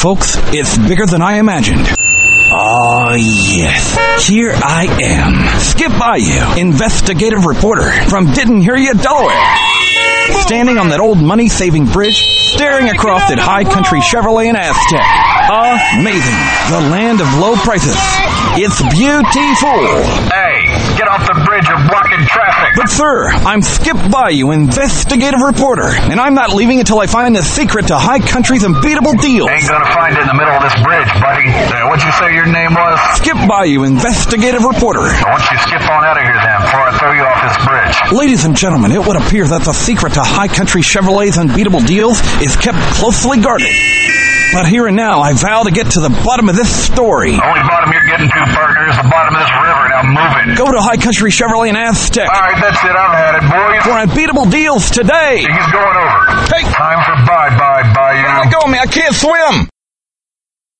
folks, it's bigger than I imagined. Oh, yes. Here I am, Skip Bayou, investigative reporter from Didn't Hear Ya, Delaware. Standing on that old money-saving bridge, staring across at High Country Chevrolet and Aztec. Amazing. The land of low prices. It's beautiful. Hey, get off the bridge, you're blocking traffic. But sir, I'm Skip Bayou, investigative reporter, and I'm not leaving until I find the secret to High Country's unbeatable deals. Ain't gonna find it in the middle of this bridge, buddy. What'd you say your name was? Skip Bayou, investigative reporter. Why don't you skip on out of here then, before I throw you off this bridge? Ladies and gentlemen, it would appear that the secret to High Country Chevrolet's unbeatable deals is kept closely guarded. But here and now, I vow to get to the bottom of this story. The only bottom you're getting to, partner, is the bottom of this river. Now move it. Go to High Country Chevrolet and Aztec. All right, that's it. I've had it, boys. For unbeatable deals today. He's going over. Hey. Time for bye-bye, Bayou. Let go of me. I can't swim.